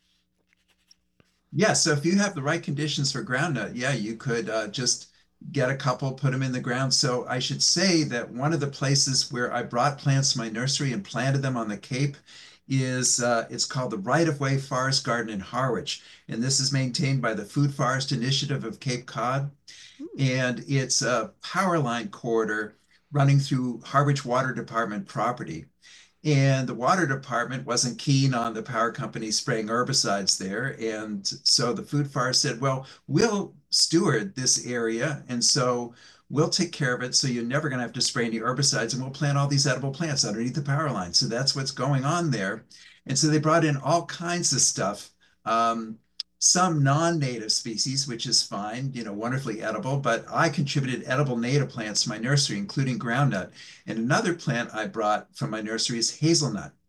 Speaker 2: Yeah, so if you have the right conditions for groundnut, yeah, you could uh, just get a couple, put them in the ground. So I should say that one of the places where I brought plants to my nursery and planted them on the Cape is uh, it's called the Right of Way Forest Garden in Harwich. And this is maintained by the Food Forest Initiative of Cape Cod.
Speaker 1: Hmm.
Speaker 2: And it's a power line corridor running through Harwich Water Department property. And the water department wasn't keen on the power company spraying herbicides there. And so the food forest said, well, we'll steward this area. And so we'll take care of it. So you're never going to have to spray any herbicides. And we'll plant all these edible plants underneath the power line. So that's what's going on there. And so they brought in all kinds of stuff. Um, some non-native species, which is fine, you know, wonderfully edible, but I contributed edible native plants to my nursery, including groundnut. And another plant I brought from my nursery is hazelnut.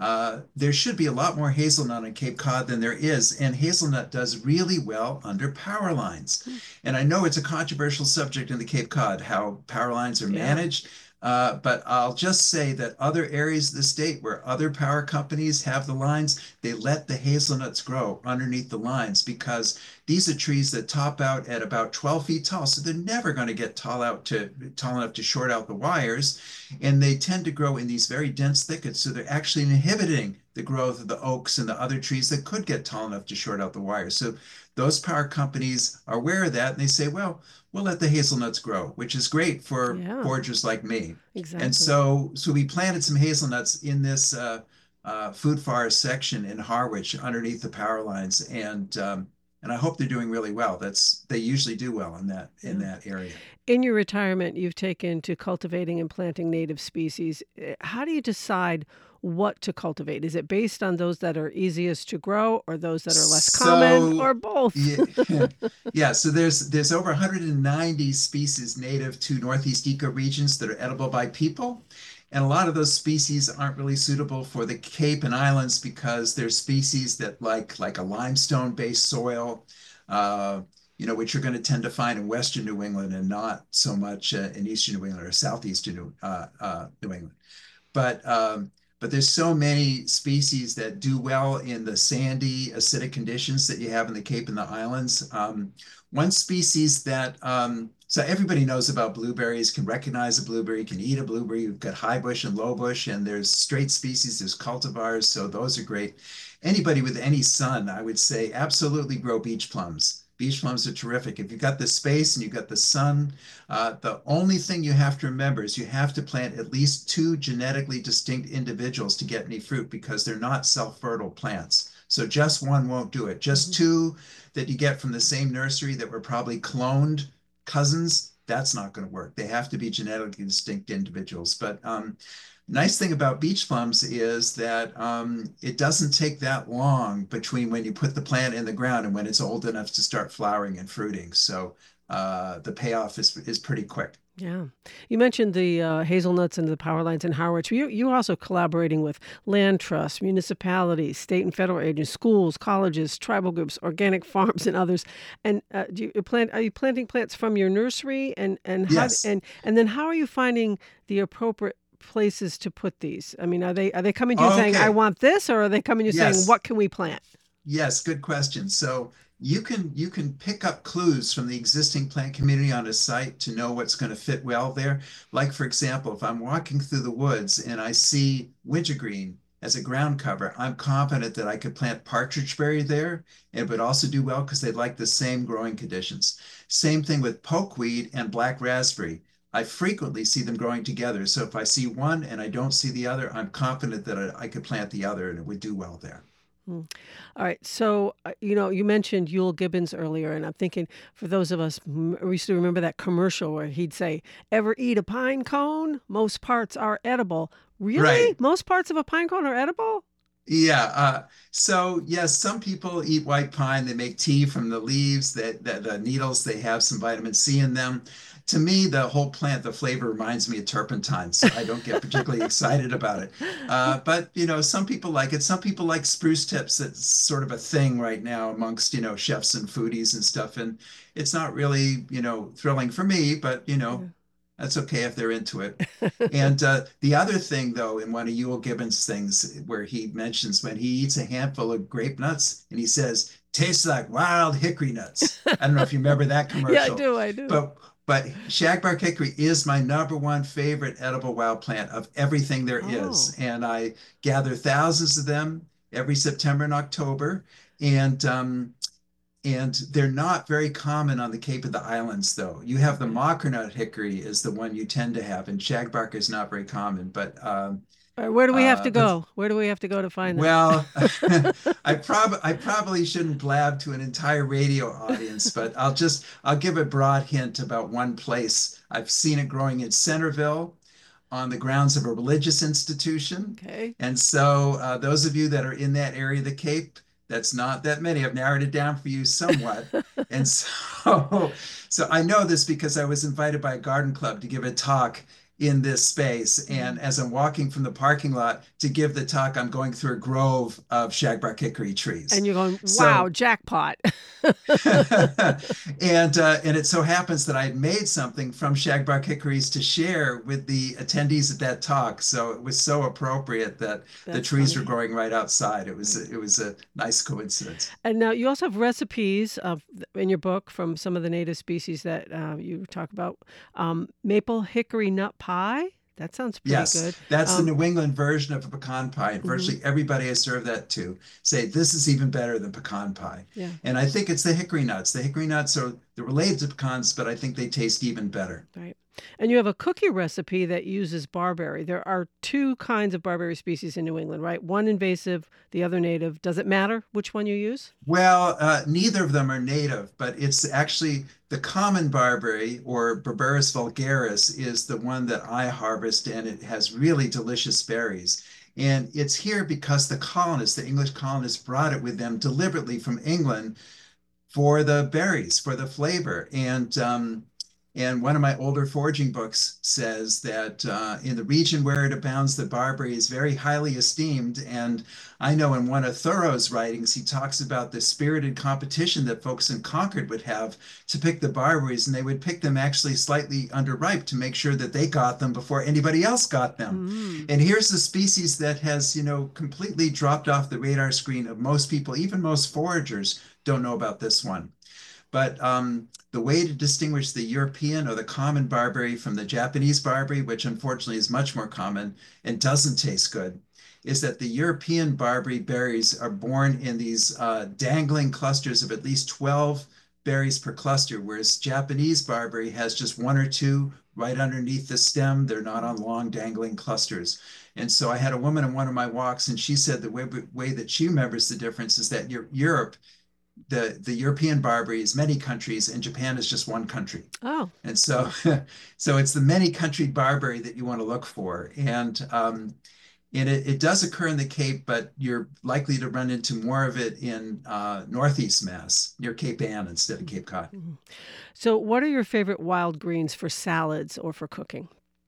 Speaker 2: Uh, there should be a lot more hazelnut on Cape Cod than there is, and hazelnut does really well under power lines. And I know it's a controversial subject in the Cape Cod, how power lines are
Speaker 1: Yeah.
Speaker 2: managed, uh, but I'll just say that other areas of the state where other power companies have the lines, they let the hazelnuts grow underneath the lines because these are trees that top out at about twelve feet tall, so they're never going to get tall out to tall enough to short out the wires, and they tend to grow in these very dense thickets, so they're actually inhibiting the growth of the oaks and the other trees that could get tall enough to short out the wires. So those power companies are aware of that, and they say, well, we'll let the hazelnuts grow, which is great for
Speaker 1: Yeah,
Speaker 2: foragers like me. And
Speaker 1: exactly.
Speaker 2: so, so we planted some hazelnuts in this uh, uh, food forest section in Harwich underneath the power lines, and um, and I hope they're doing really well. That's they usually do well in that in
Speaker 1: Yeah.
Speaker 2: that area.
Speaker 1: In your retirement, you've taken to cultivating and planting native species. Eh, How do you decide what to cultivate? Is it based on those that are easiest to grow or those that are less common
Speaker 2: So
Speaker 1: or both?
Speaker 2: yeah, yeah. So there's there's over one hundred ninety species native to Northeast ecoregions that are edible by people. And a lot of those species aren't really suitable for the Cape and Islands because they're species that like like a limestone-based soil, uh, you know, which you're going to tend to find in Western New England and not so much uh, in Eastern New England or Southeastern New, uh, uh, New England. But um, but there's so many species that do well in the sandy, acidic conditions that you have in the Cape and the islands. Um, one species that um, so everybody knows about blueberries, can recognize a blueberry, can eat a blueberry. You've got high bush and low bush, and there's straight species, there's cultivars, so those are great. Anybody with any sun, I would say, absolutely grow beach plums. Beach plums are terrific. If you've got the space and you've got the sun, uh, the only thing you have to remember is you have to plant at least two genetically distinct individuals to get any fruit because they're not self-fertile plants. So just one won't do it. Just
Speaker 1: Mhm.
Speaker 2: two that you get from the same nursery that were probably cloned cousins, that's not going to work. They have to be genetically distinct individuals. But um, nice thing about beach plums is that um, it doesn't take that long between when you put the plant in the ground and when it's old enough to start flowering and fruiting. So uh, the payoff is is pretty quick.
Speaker 1: Yeah. You mentioned the uh, hazelnuts and the power lines in Harwich. You, you're also collaborating with land trusts, municipalities, state and federal agents, schools, colleges, tribal groups, organic farms, and others. And uh, do you plant? Are you planting plants from your nursery? And and how
Speaker 2: Yes.
Speaker 1: and and then how are you finding the appropriate places to put these? I mean, are they are they coming to you saying, "I
Speaker 2: Okay.
Speaker 1: want this," or are they coming to you saying,
Speaker 2: Yes.
Speaker 1: "What can we plant?"
Speaker 2: Yes, good question. So you can you can pick up clues from the existing plant community on a site to know what's going to fit well there. Like for example, if I'm walking through the woods and I see wintergreen as a ground cover, I'm confident that I could plant partridgeberry there. It would also do well because they like the same growing conditions. Same thing with pokeweed and black raspberry. I frequently see them growing together. So if I see one and I don't see the other, I'm confident that I, I could plant the other and it would do well there.
Speaker 1: Hmm. All right. So, uh, you know, you mentioned Yule Gibbons earlier, and I'm thinking for those of us, m- we used to remember that commercial where he'd say, "Ever eat a pine cone? Most parts are edible." Really?
Speaker 2: Right.
Speaker 1: Most parts of a pine cone are edible?
Speaker 2: Yeah. Uh, so yes, some people eat white pine. They make tea from the leaves, that the, the needles, they have some vitamin C in them. To me, the whole plant, the flavor reminds me of turpentine, so I don't get particularly excited about it. Uh, but you know, some people like it. Some people like spruce tips. It's sort of a thing right now amongst, you know, chefs and foodies and stuff. And it's not really, you know, thrilling for me, but you know, that's okay if they're into it. And uh, the other thing, though, in one of Ewell Gibbons' things, where he mentions when he eats a handful of grape nuts and he says, tastes like wild hickory nuts. I don't know if you remember that
Speaker 1: Yeah, I
Speaker 2: commercial,
Speaker 1: do. I do.
Speaker 2: but but shagbark hickory is my number one favorite edible wild plant of everything there is.
Speaker 1: Oh,
Speaker 2: And I gather thousands of them every September and October. And um, and they're not very common on the Cape of the Islands, though. You have the
Speaker 1: okay.
Speaker 2: mockernut hickory is the one you tend to have, and shagbark is not very common. But um,
Speaker 1: All right, where do we have
Speaker 2: uh,
Speaker 1: to
Speaker 2: but
Speaker 1: go? Where do we have to go to find them?
Speaker 2: well, I prob I probably shouldn't blab to an entire radio audience, but I'll just I'll give a broad hint about one place. I've seen it growing in Centerville on the grounds of a religious institution.
Speaker 1: Okay.
Speaker 2: And so, uh, those of you that are in that area of the Cape, that's not that many. I've narrowed it down for you somewhat. And so, so I know this because I was invited by a garden club to give a talk in this space. And as I'm walking from the parking lot to give the talk, I'm going through a grove of shagbark hickory trees.
Speaker 1: And you're going, wow,
Speaker 2: So,
Speaker 1: jackpot.
Speaker 2: and uh, and it so happens that I had made something from shagbark hickories to share with the attendees at that talk. So it was so appropriate that the
Speaker 1: That's
Speaker 2: trees were
Speaker 1: funny.
Speaker 2: growing right outside. It was it was a nice coincidence.
Speaker 1: And now you also have recipes of in your book from some of the native species that uh, you talk about. Um, maple hickory nut pie. That sounds pretty
Speaker 2: Yes,
Speaker 1: good.
Speaker 2: that's the
Speaker 1: Um,
Speaker 2: New England version of a pecan pie. And
Speaker 1: mhm,
Speaker 2: virtually everybody I serve that to say this is even better than pecan pie.
Speaker 1: yeah,
Speaker 2: And I think it's the hickory nuts. The hickory nuts are they're related to pecans, but I think they taste even better.
Speaker 1: right. And you have a cookie recipe that uses barberry. There are two kinds of barberry species in New England, right? One invasive, the other native. Does it matter which one you use?
Speaker 2: Well, uh, neither of them are native, but it's actually the common barberry or Berberis vulgaris is the one that I harvest, and it has really delicious berries. And it's here because the colonists, the English colonists, brought it with them deliberately from England for the berries, for the flavor. And um, and one of my older foraging books says that uh, in the region where it abounds, the barberry is very highly esteemed. And I know in one of Thoreau's writings, he talks about the spirited competition that folks in Concord would have to pick the barberries, and they would pick them actually slightly underripe to make sure that they got them before anybody else got them.
Speaker 1: Mm.
Speaker 2: And here's the species that has, you know, completely dropped off the radar screen of most people, even most foragers don't know about this one. But um, the way to distinguish the European or the common barberry from the Japanese barberry, which unfortunately is much more common and doesn't taste good, is that the European barberry berries are born in these uh, dangling clusters of at least twelve berries per cluster, whereas Japanese barberry has just one or two right underneath the stem. They're not on long dangling clusters. And so I had a woman in one of my walks, and she said the way, way that she remembers the difference is that Europe, the the European barberry is many countries, and Japan is just one country.
Speaker 1: Oh,
Speaker 2: And so, so it's the many country barberry that you want to look for. And um, and it, it does occur in the Cape, but you're likely to run into more of it in uh, Northeast Mass, near Cape Ann instead of Cape Cod.
Speaker 1: mhm. So what are your favorite wild greens for salads or for cooking?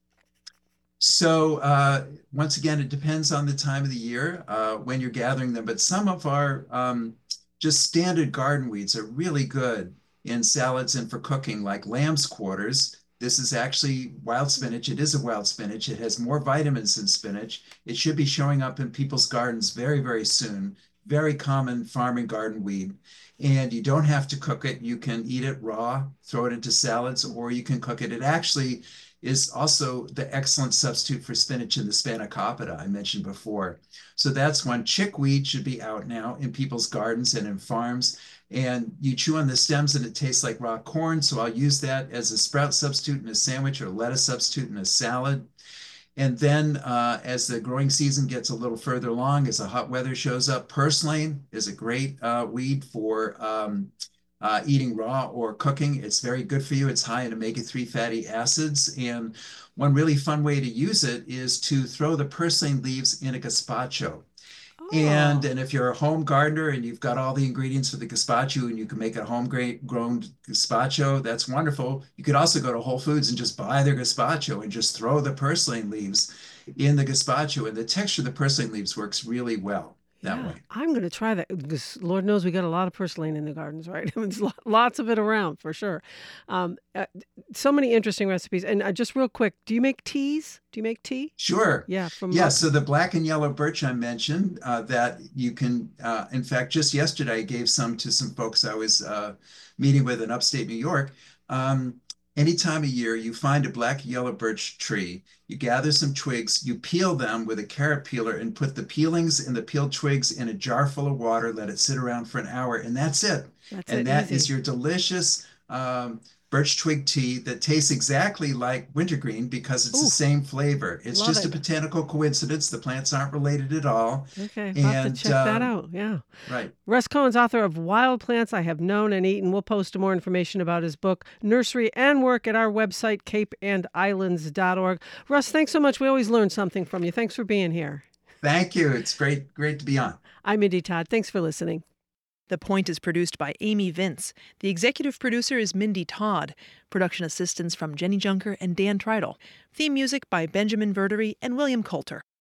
Speaker 2: So uh, once again, it depends on the time of the year uh, when you're gathering them, but some of our um, just standard garden weeds are really good in salads and for cooking, like lamb's quarters. This is actually wild spinach. It is a wild spinach. It has more vitamins than spinach. It should be showing up in people's gardens very, very soon. Very common farm and garden weed. And you don't have to cook it. You can eat it raw, throw it into salads, or you can cook it. It actually is also the excellent substitute for spinach in the spanakopita I mentioned before. So that's one. Chickweed should be out now in people's gardens and in farms. And you chew on the stems and it tastes like raw corn. So I'll use that as a sprout substitute in a sandwich or lettuce substitute in a salad. And then uh, as the growing season gets a little further along, as the hot weather shows up, purslane is a great uh, weed for um, uh, eating raw or cooking. It's very good for you. It's high in omega three fatty acids. And one really fun way to use it is to throw the purslane leaves in a gazpacho. And
Speaker 1: Oh,
Speaker 2: and if you're a home gardener and you've got all the ingredients for the gazpacho and you can make a home grown gazpacho, that's wonderful. You could also go to Whole Foods and just buy their gazpacho and just throw the purslane leaves in the gazpacho. And the texture of the purslane leaves works really well that
Speaker 1: yeah.
Speaker 2: way.
Speaker 1: I'm going to try that because Lord knows we got a lot of purslane in the gardens, right? I mean, there's lo- lots of it around for sure. Um, uh, so many interesting recipes. And uh, just real quick, do you make teas? Do you make tea?
Speaker 2: Sure.
Speaker 1: Yeah, from
Speaker 2: Yeah,
Speaker 1: uh,
Speaker 2: so the black and yellow birch I mentioned uh, that you can, uh, in fact, just yesterday I gave some to some folks I was uh, meeting with in upstate New York. Um, any time of year, you find a black yellow birch tree, you gather some twigs, you peel them with a carrot peeler and put the peelings and the peeled twigs in a jar full of water, let it sit around for an hour, and that's it.
Speaker 1: that's
Speaker 2: And
Speaker 1: it,
Speaker 2: that is
Speaker 1: easy.
Speaker 2: your delicious um, birch twig tea that tastes exactly like wintergreen because it's the
Speaker 1: Ooh,
Speaker 2: same flavor. It's
Speaker 1: love
Speaker 2: just a
Speaker 1: it.
Speaker 2: botanical coincidence. The plants aren't related at all.
Speaker 1: Okay, I'll have to
Speaker 2: And
Speaker 1: check that
Speaker 2: um,
Speaker 1: out. Yeah.
Speaker 2: right.
Speaker 1: Russ Cohen's author of Wild Plants I Have Known and Eaten. We'll post more information about his book, nursery, and work at our website, cape and islands dot org. Russ, thanks so much. We always learn something from you. Thanks for being here.
Speaker 2: Thank you. It's great, great to be on.
Speaker 1: I'm Mindy Todd. Thanks for listening.
Speaker 3: The Point is produced by Amy Vince. The executive producer is Mindy Todd. Production assistance from Jenny Junker and Dan Treidel. Theme music by Benjamin Verdery and William Coulter.